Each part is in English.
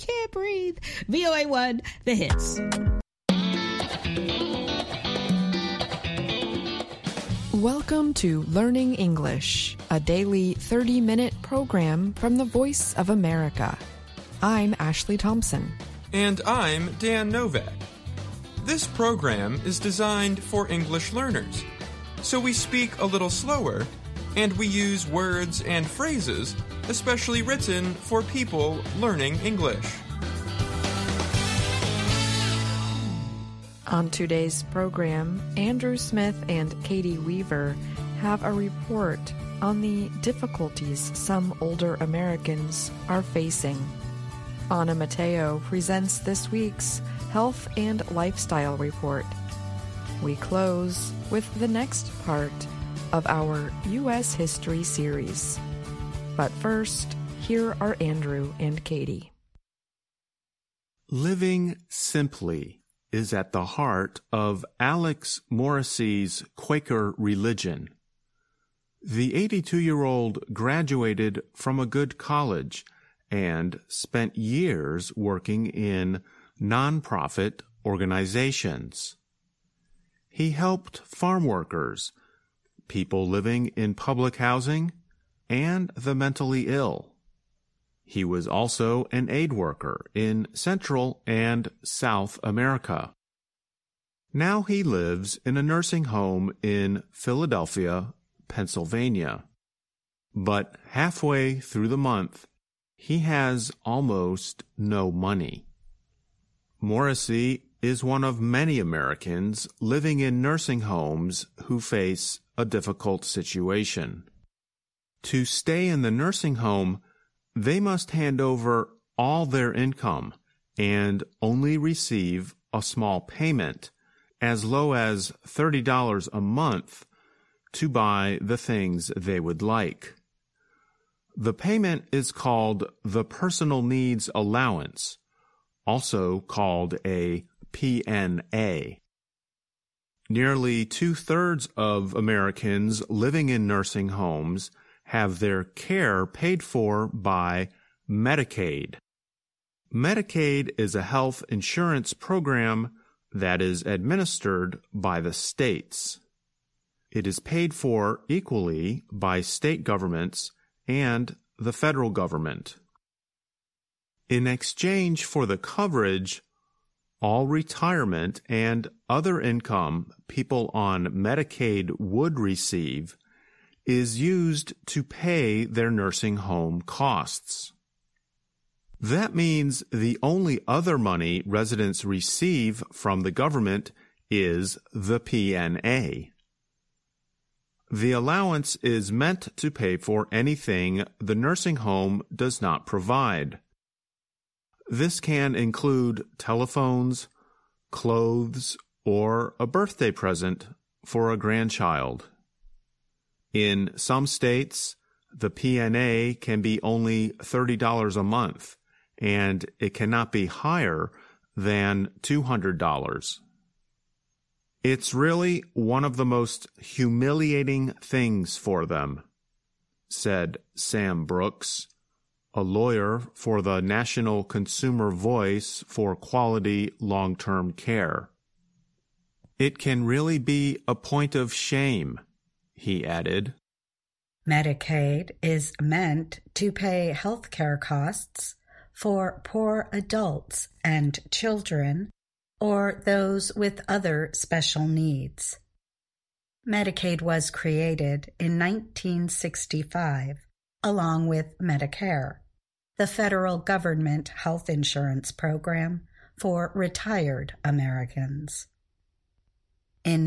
can't breathe. VOA1, the hits. Welcome to Learning English, a daily 30-minute program from the Voice of America. I'm Ashley Thompson. And I'm Dan Novak. This program is designed for English learners, so we speak a little slower, and we use words and phrases especially written for people learning English. On today's program, Andrew Smith and Katie Weaver have a report on the difficulties some older Americans are facing. Anna Mateo presents this week's Health and Lifestyle Report. We close with the next part of our U.S. History series. But first, here are Andrew and Katie. Living simply is at the heart of Alex Morrissey's Quaker religion. The 82-year-old graduated from a good college and spent years working in nonprofit organizations. He helped farm workers, people living in public housing, and the mentally ill. He was also an aid worker in Central and South America. Now he lives in a nursing home in Philadelphia, Pennsylvania. But halfway through the month, he has almost no money. Morrissey is one of many Americans living in nursing homes who face a difficult situation. To stay in the nursing home, they must hand over all their income and only receive a small payment, as low as $30 a month, to buy the things they would like. The payment is called the Personal Needs Allowance, also called a PNA. Nearly 2/3 of Americans living in nursing homes have their care paid for by Medicaid. Medicaid is a health insurance program that is administered by the states. It is paid for equally by state governments and the federal government. In exchange for the coverage, all retirement and other income people on Medicaid would receive is used to pay their nursing home costs. That means the only other money residents receive from the government is the PNA. The allowance is meant to pay for anything the nursing home does not provide. This can include telephones, clothes, or a birthday present for a grandchild. In some states, the PNA can be only $30 a month, and it cannot be higher than $200. It's really one of the most humiliating things for them, said Sam Brooks, a lawyer for the National Consumer Voice for Quality Long-Term Care. It can really be a point of shame, he added. Medicaid is meant to pay health care costs for poor adults and children or those with other special needs. Medicaid was created in 1965, along with Medicare, the federal government health insurance program for retired Americans. In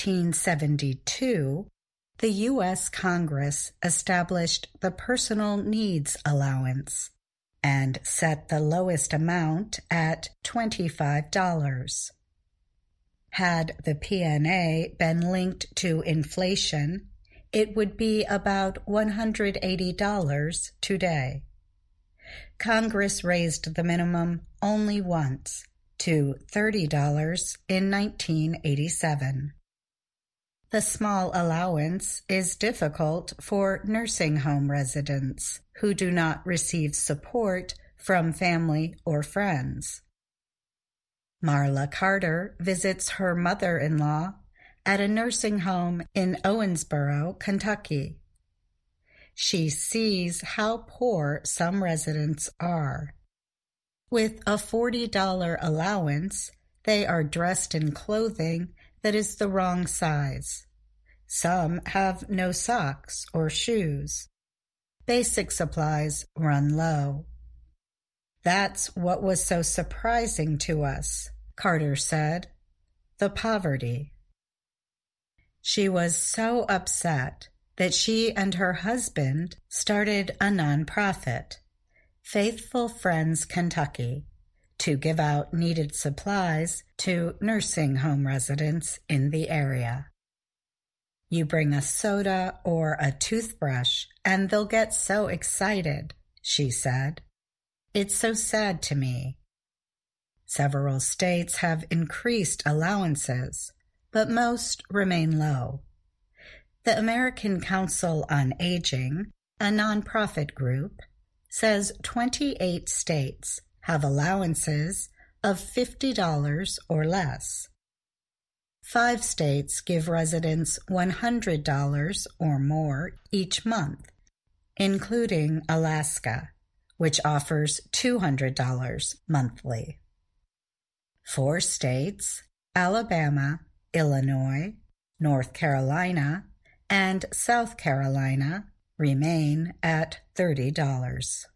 1972, the U.S. Congress established the Personal Needs Allowance and set the lowest amount at $25. Had the PNA been linked to inflation, it would be about $180 today. Congress raised the minimum only once, to $30 in 1987. The small allowance is difficult for nursing home residents who do not receive support from family or friends. Marla Carter visits her mother-in-law at a nursing home in Owensboro, Kentucky. She sees how poor some residents are. With a $40 allowance, they are dressed in clothing that is the wrong size. Some have no socks or shoes. Basic supplies run low. That's what was so surprising to us, Carter said, the poverty. She was so upset that she and her husband started a nonprofit, Faithful Friends Kentucky, to give out needed supplies to nursing home residents in the area. You bring a soda or a toothbrush and they'll get so excited, she said. It's so sad to me. Several states have increased allowances, but most remain low. The American Council on Aging, a nonprofit group, says 28 states have allowances of $50 or less. 5 states give residents $100 or more each month, including Alaska, which offers $200 monthly. 4 states, Alabama, Illinois, North Carolina, and South Carolina, remain at $30.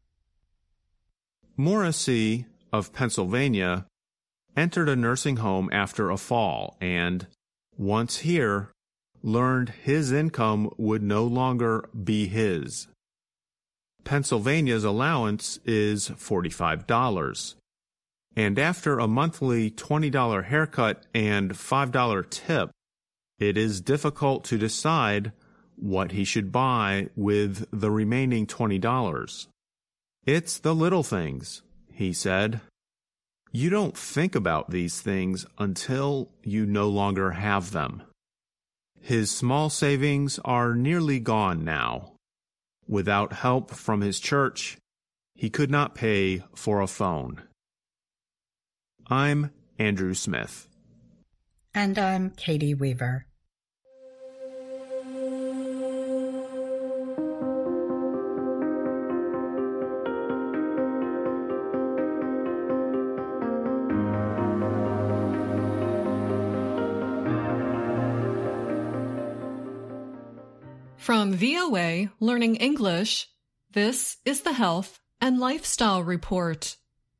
Morrissey of Pennsylvania entered a nursing home after a fall and, once here, learned his income would no longer be his. Pennsylvania's allowance is $45, and after a monthly $20 haircut and $5 tip, it is difficult to decide what he should buy with the remaining $20. It's the little things, he said. You don't think about these things until you no longer have them. His small savings are nearly gone now. Without help from his church, he could not pay for a phone. I'm Andrew Smith. And I'm Katie Weaver. From VOA Learning English, this is the Health and Lifestyle Report.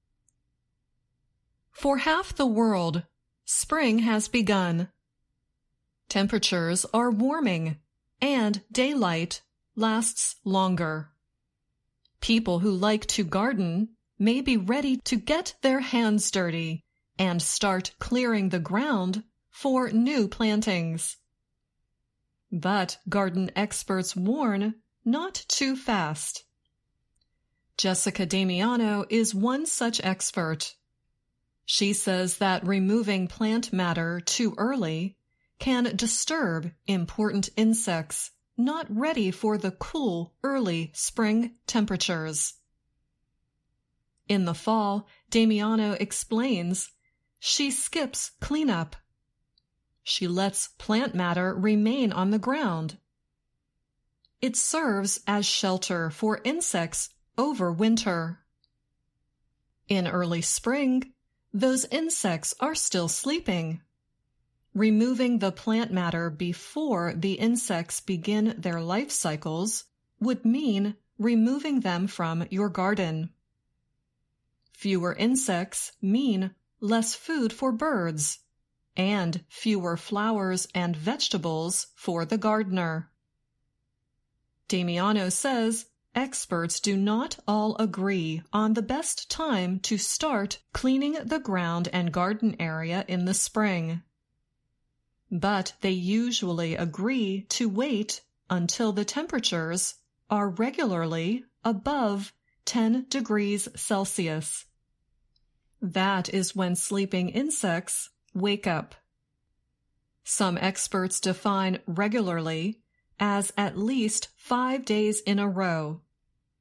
For half the world, spring has begun. Temperatures are warming, and daylight lasts longer. People who like to garden may be ready to get their hands dirty and start clearing the ground for new plantings. But garden experts warn not too fast. Jessica Damiano is one such expert. She says that removing plant matter too early can disturb important insects not ready for the cool early spring temperatures. In the fall, Damiano explains, she skips cleanup. She lets plant matter remain on the ground. It serves as shelter for insects over winter. In early spring, those insects are still sleeping. Removing the plant matter before the insects begin their life cycles would mean removing them from your garden. Fewer insects mean less food for birds, and fewer flowers and vegetables for the gardener. Damiano says experts do not all agree on the best time to start cleaning the ground and garden area in the spring. But they usually agree to wait until the temperatures are regularly above 10 degrees Celsius. That is when sleeping insects wake up. Some experts define regularly as at least 5 days in a row.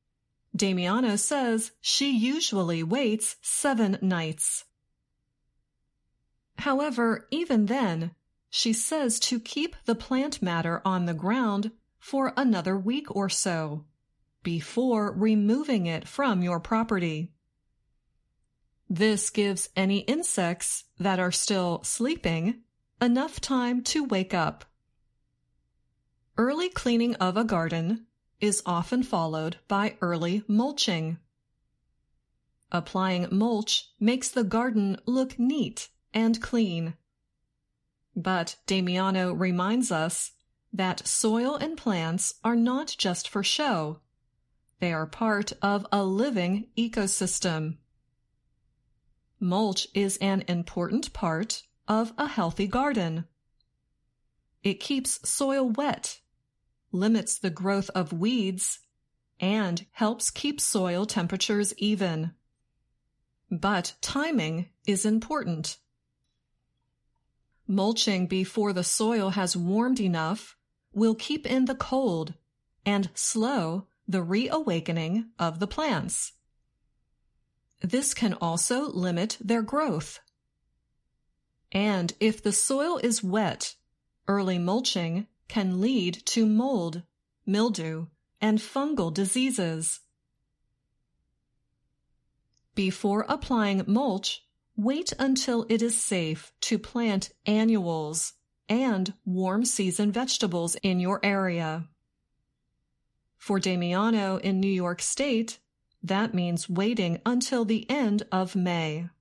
Damiano says she usually waits 7 nights. However, even then, she says to keep the plant matter on the ground for another week or so before removing it from your property. This gives any insects that are still sleeping enough time to wake up. Early cleaning of a garden is often followed by early mulching. Applying mulch makes the garden look neat and clean. But Damiano reminds us that soil and plants are not just for show. They are part of a living ecosystem. Mulch is an important part of a healthy garden. It keeps soil wet, limits the growth of weeds, and helps keep soil temperatures even. But timing is important. Mulching before the soil has warmed enough will keep in the cold and slow the reawakening of the plants. This can also limit their growth. And if the soil is wet, early mulching can lead to mold, mildew, and fungal diseases. Before applying mulch, wait until it is safe to plant annuals and warm season vegetables in your area. For Damiano in New York State, that means waiting until the end of May.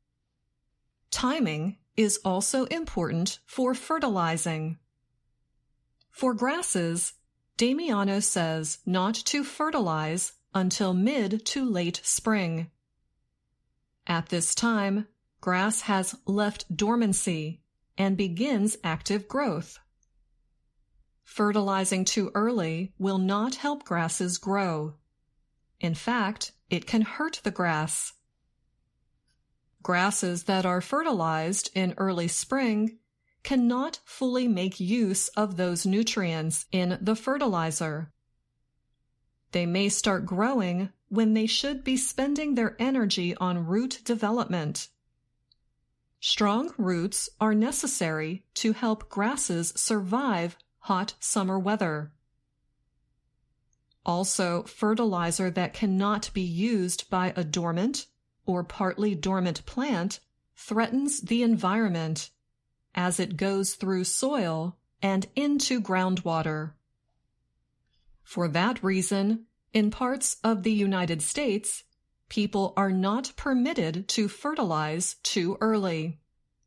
Timing is also important for fertilizing. For grasses, Damiano says not to fertilize until mid to late spring. At this time, grass has left dormancy and begins active growth. Fertilizing too early will not help grasses grow. In fact, it can hurt the grass. Grasses that are fertilized in early spring cannot fully make use of those nutrients in the fertilizer. They may start growing when they should be spending their energy on root development. Strong roots are necessary to help grasses survive hot summer weather. Also, fertilizer that cannot be used by a dormant or partly dormant plant threatens the environment as it goes through soil and into groundwater. For that reason, in parts of the United States, people are not permitted to fertilize too early.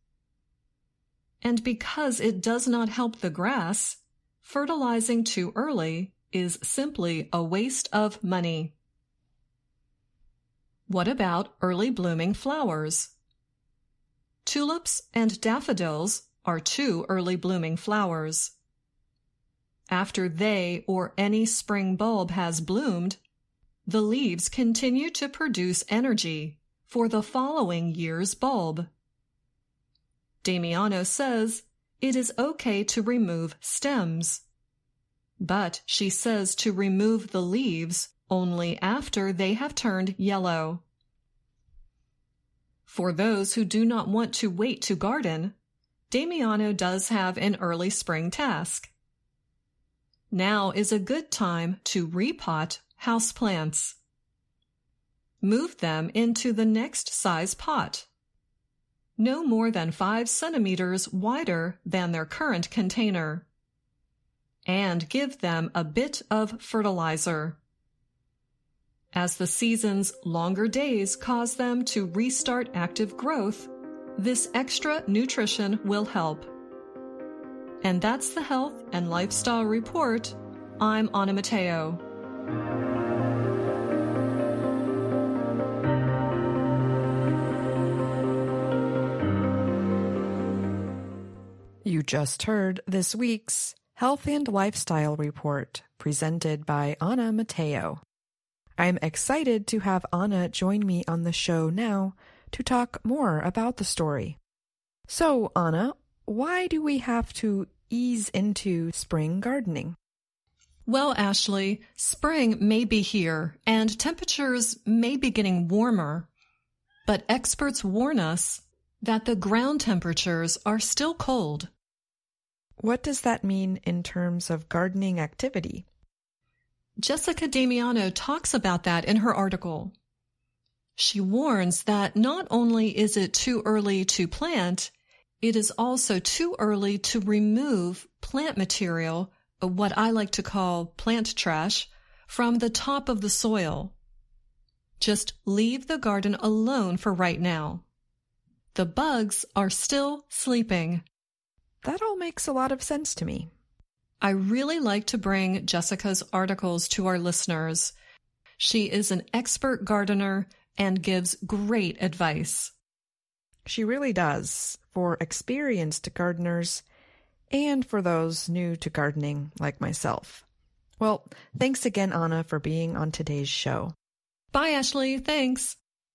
And because it does not help the grass, fertilizing too early is simply a waste of money. What about early blooming flowers? Tulips and daffodils are 2 early blooming flowers. After they or any spring bulb has bloomed, the leaves continue to produce energy for the following year's bulb. Damiano says it is okay to remove stems, but she says to remove the leaves only after they have turned yellow. For those who do not want to wait to garden, Damiano does have an early spring task. Now is a good time to repot houseplants. Move them into the next size pot, no more than 5 centimeters wider than their current container, and give them a bit of fertilizer. As the season's longer days cause them to restart active growth, this extra nutrition will help. And that's the Health and Lifestyle Report. I'm Anna Matteo. You just heard this week's Health and Lifestyle Report, presented by Anna Matteo. I'm excited to have Anna join me on the show now to talk more about the story. So, Anna, why do we have to ease into spring gardening? Well, Ashley, spring may be here and temperatures may be getting warmer, but experts warn us that the ground temperatures are still cold. What does that mean in terms of gardening activity? Jessica Damiano talks about that in her article. She warns that not only is it too early to plant, it is also too early to remove plant material, what I like to call plant trash, from the top of the soil. Just leave the garden alone for right now. The bugs are still sleeping. That all makes a lot of sense to me. I really like to bring Jessica's articles to our listeners. She is an expert gardener and gives great advice. She really does, for experienced gardeners and for those new to gardening like myself. Well, thanks again, Anna, for being on today's show. Bye, Ashley. Thanks.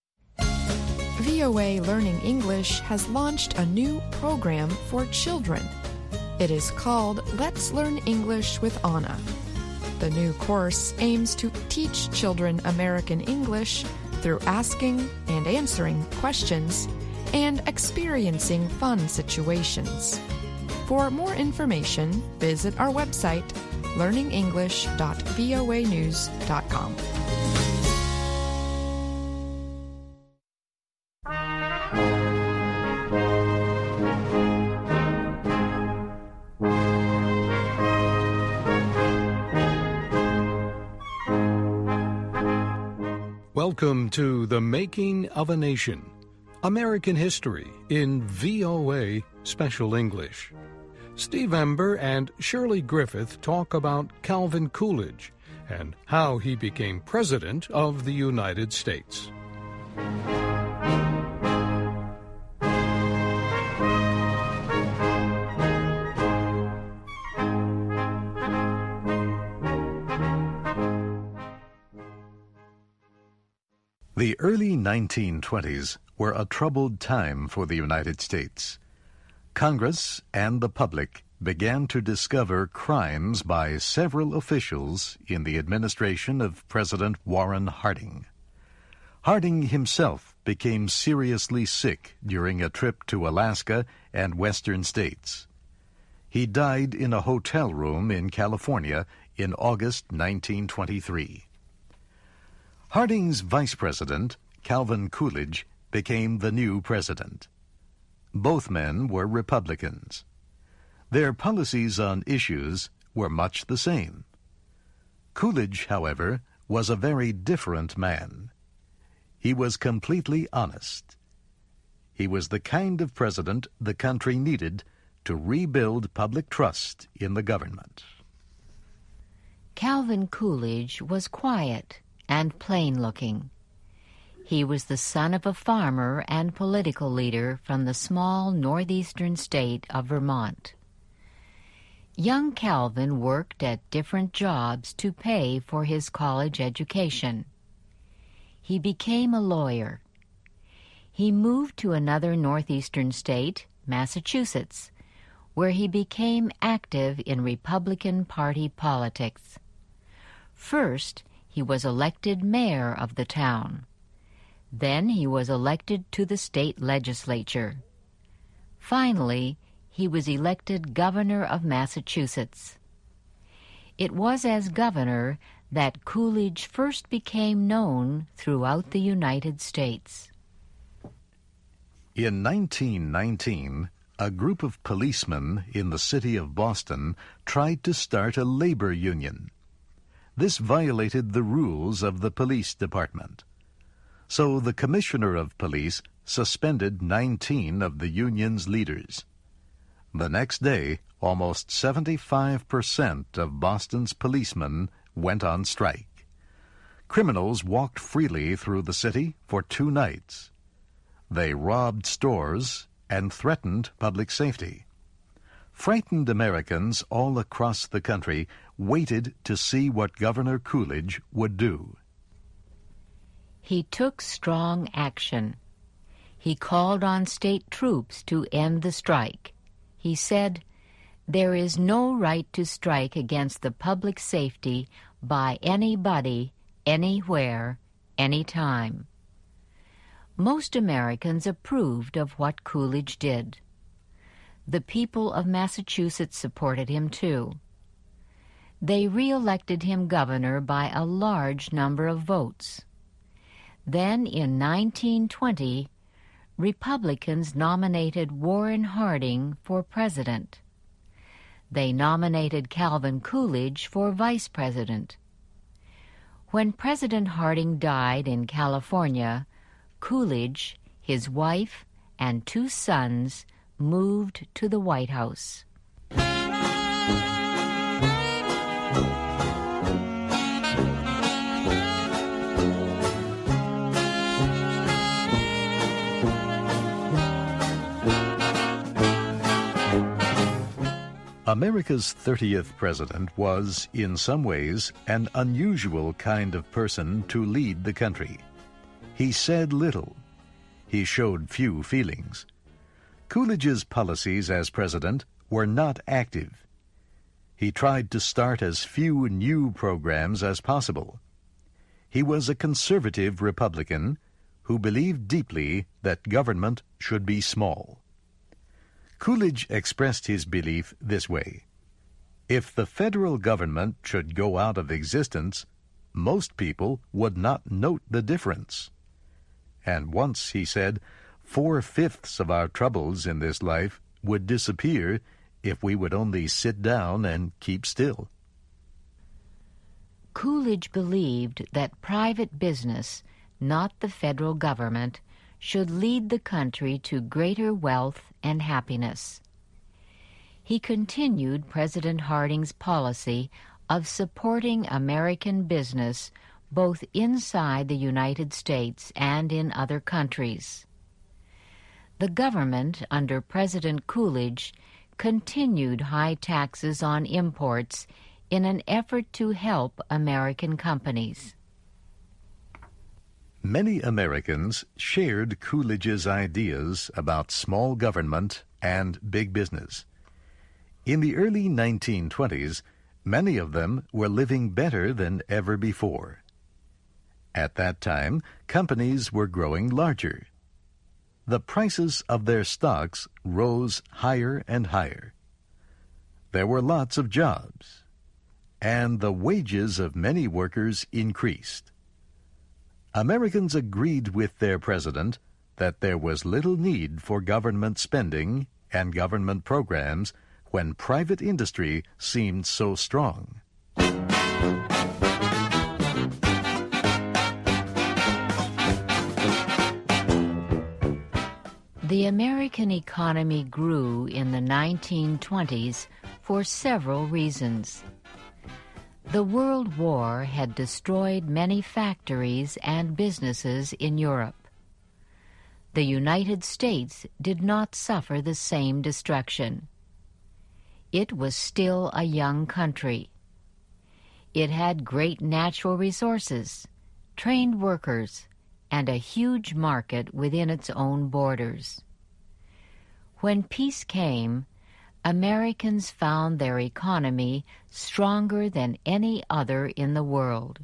VOA Learning English has launched a new program for children. It is called Let's Learn English with Anna. The new course aims to teach children American English through asking and answering questions and experiencing fun situations. For more information, visit our website, learningenglish.voanews.com. Welcome to The Making of a Nation, American History in VOA Special English. Steve Ember and Shirley Griffith talk about Calvin Coolidge and how he became President of the United States. The early 1920s were a troubled time for the United States. Congress and the public began to discover crimes by several officials in the administration of President Warren Harding. Harding himself became seriously sick during a trip to Alaska and western states. He died in a hotel room in California in August 1923. Harding's vice president, Calvin Coolidge, became the new president. Both men were Republicans. Their policies on issues were much the same. Coolidge, however, was a very different man. He was completely honest. He was the kind of president the country needed to rebuild public trust in the government. Calvin Coolidge was quiet and plain-looking. He was the son of a farmer and political leader from the small northeastern state of Vermont. Young Calvin worked at different jobs to pay for his college education. He became a lawyer. He moved to another northeastern state, Massachusetts, where he became active in Republican Party politics. First, he was elected mayor of the town. Then he was elected to the state legislature. Finally, he was elected governor of Massachusetts. It was as governor that Coolidge first became known throughout the United States. In 1919, a group of policemen in the city of Boston tried to start a labor union. This violated the rules of the police department. So the commissioner of police suspended 19 of the union's leaders. The next day, almost 75% of Boston's policemen went on strike. Criminals walked freely through the city for 2 nights. They robbed stores and threatened public safety. Frightened Americans all across the country waited to see what Governor Coolidge would do. He took strong action. He called on state troops to end the strike. He said, There is no right to strike against the public safety by anybody, anywhere, anytime. Most Americans approved of what Coolidge did. The people of Massachusetts supported him too. They re-elected him governor by a large number of votes. Then in 1920, Republicans nominated Warren Harding for president. They nominated Calvin Coolidge for vice president. When President Harding died in California, Coolidge, his wife, and 2 sons moved to the White House. America's 30th president was, in some ways, an unusual kind of person to lead the country. He said little. He showed few feelings. Coolidge's policies as president were not active. He tried to start as few new programs as possible. He was a conservative Republican who believed deeply that government should be small. Coolidge expressed his belief this way: if the federal government should go out of existence, most people would not note the difference. And once, he said, 4/5 of our troubles in this life would disappear if we would only sit down and keep still. Coolidge believed that private business, not the federal government, should lead the country to greater wealth and happiness. He continued President Harding's policy of supporting American business both inside the United States and in other countries. The government, under President Coolidge, continued high taxes on imports in an effort to help American companies. Many Americans shared Coolidge's ideas about small government and big business. In the early 1920s, many of them were living better than ever before. At that time, companies were growing larger. The prices of their stocks rose higher and higher. There were lots of jobs, and the wages of many workers increased. Americans agreed with their president that there was little need for government spending and government programs when private industry seemed so strong. The American economy grew in the 1920s for several reasons. The World War had destroyed many factories and businesses in Europe. The United States did not suffer the same destruction. It was still a young country. It had great natural resources, trained workers, and a huge market within its own borders. When peace came, Americans found their economy stronger than any other in the world.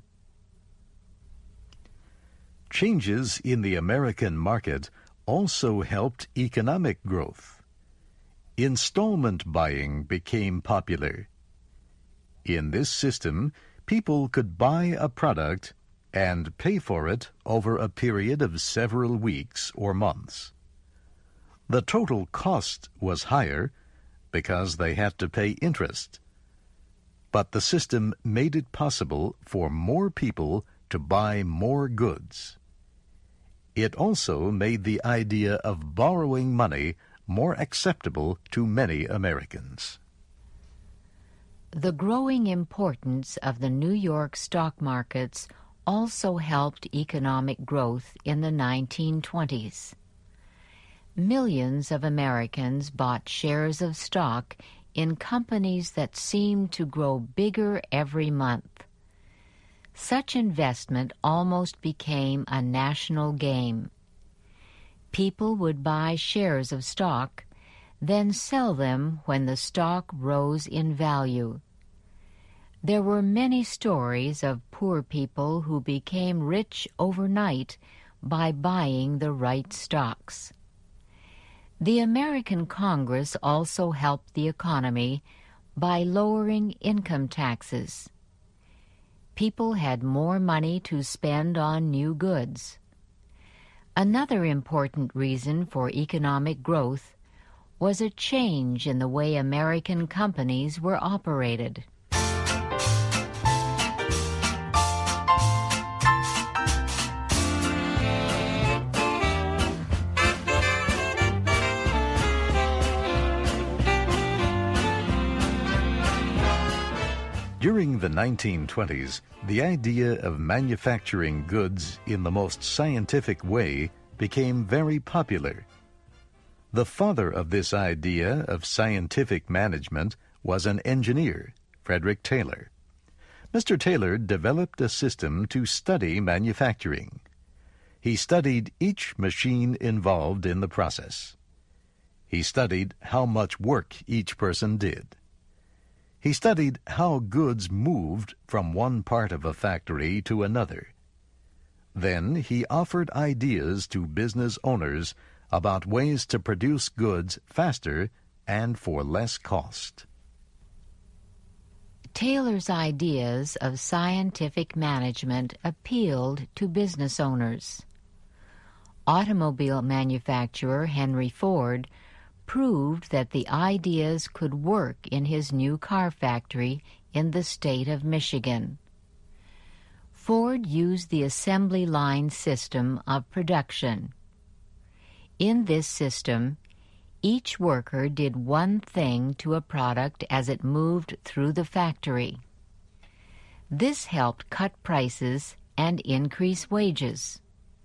Changes in the American market also helped economic growth. Installment buying became popular. In this system, people could buy a product and pay for it over a period of several weeks or months. The total cost was higher because they had to pay interest. But the system made it possible for more people to buy more goods. It also made the idea of borrowing money more acceptable to many Americans. The growing importance of the New York stock markets also helped economic growth in the 1920s. Millions of Americans bought shares of stock in companies that seemed to grow bigger every month. Such investment almost became a national game. People would buy shares of stock, then sell them when the stock rose in value. There were many stories of poor people who became rich overnight by buying the right stocks. The American Congress also helped the economy by lowering income taxes. People had more money to spend on new goods. Another important reason for economic growth was a change in the way American companies were operated. During the 1920s, the idea of manufacturing goods in the most scientific way became very popular. The father of this idea of scientific management was an engineer, Frederick Taylor. Mr. Taylor developed a system to study manufacturing. He studied each machine involved in the process. He studied how much work each person did. He studied how goods moved from one part of a factory to another. Then he offered ideas to business owners about ways to produce goods faster and for less cost. Taylor's ideas of scientific management appealed to business owners. Automobile manufacturer Henry Ford proved that the ideas could work in his new car factory in the state of Michigan. Ford used the assembly line system of production. In this system, each worker did one thing to a product as it moved through the factory. This helped cut prices and increase wages.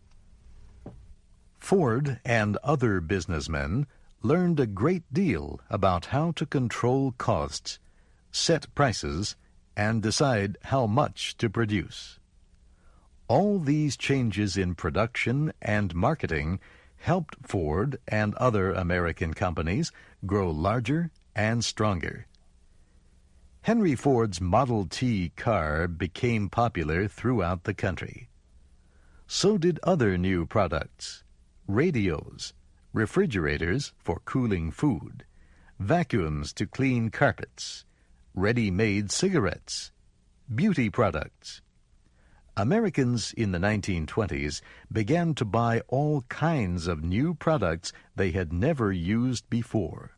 Ford and other businessmen learned a great deal about how to control costs, set prices, and decide how much to produce. All these changes in production and marketing helped Ford and other American companies grow larger and stronger. Henry Ford's Model T car became popular throughout the country. So did other new products: radios, refrigerators for cooling food, vacuums to clean carpets, ready-made cigarettes, beauty products. Americans in the 1920s began to buy all kinds of new products they had never used before.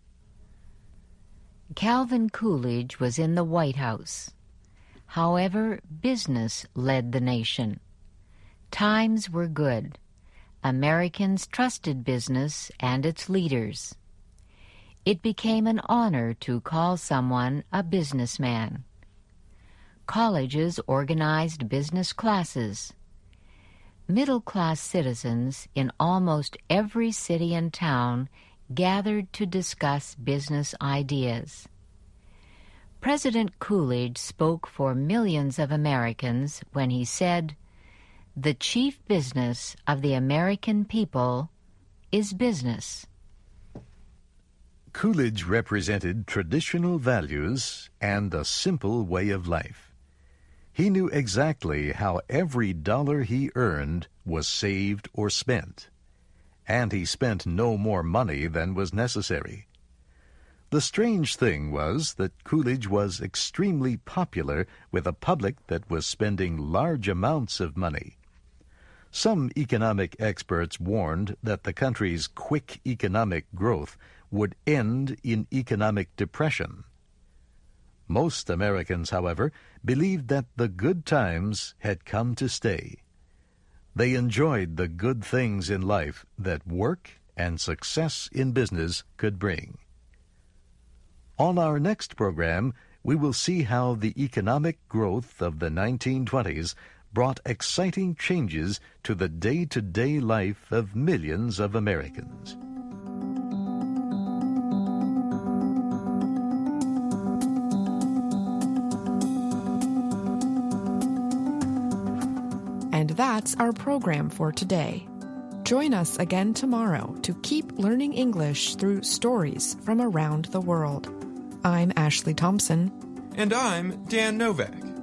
Calvin Coolidge was in the White House. However, business led the nation. Times were good. Americans trusted business and its leaders. It became an honor to call someone a businessman. Colleges organized business classes. Middle-class citizens in almost every city and town gathered to discuss business ideas. President Coolidge spoke for millions of Americans when he said, "The chief business of the American people is business." Coolidge represented traditional values and a simple way of life. He knew exactly how every dollar he earned was saved or spent, and he spent no more money than was necessary. The strange thing was that Coolidge was extremely popular with a public that was spending large amounts of money. Some economic experts warned that the country's quick economic growth would end in economic depression. Most Americans, however, believed that the good times had come to stay. They enjoyed the good things in life that work and success in business could bring. On our next program, we will see how the economic growth of the 1920s brought exciting changes to the day-to-day life of millions of Americans. And that's our program for today. Join us again tomorrow to keep learning English through stories from around the world. I'm Ashley Thompson. And I'm Dan Novak.